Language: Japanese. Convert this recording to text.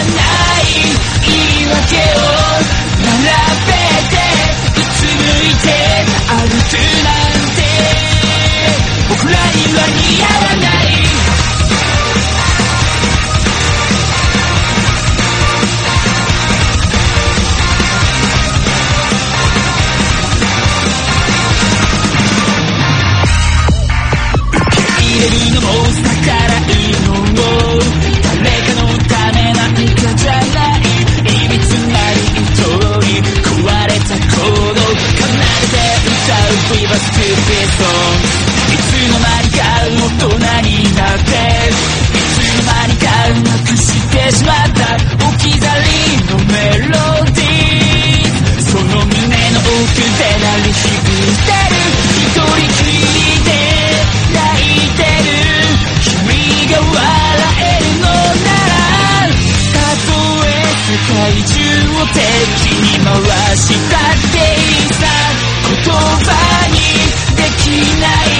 ない言い訳を並べてうつむいて歩くなんて僕らには似合わないいつの間にか大人になっていつの間にかなくしてしまった置き去りのメロディーその胸の奥で鳴り響いてる一人きりで泣いてる君が笑えるのならたとえ世界中を敵に回したっていいさ言葉にできない